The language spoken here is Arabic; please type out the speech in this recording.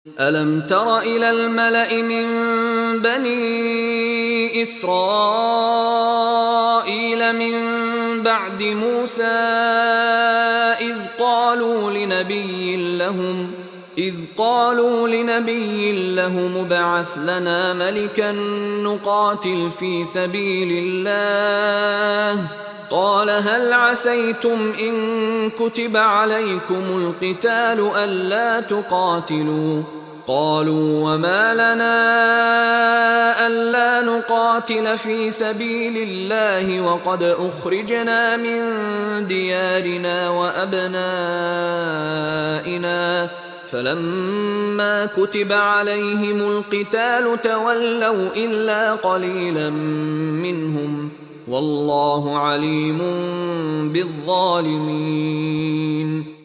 ألم تر إلى الملأ من بني إسرائيل من بعد موسى إذ قالوا لنبي لهم ابعث لنا ملكا نقاتل في سبيل الله قال هل عسيتم إن كتب عليكم القتال ألا تقاتلوا قالوا وما لنا ألا نقاتل في سبيل الله وقد أخرجنا من ديارنا وأبنائنا فلما كتب عليهم القتال تولوا إلا قليلا منهم والله عليم بالظالمين.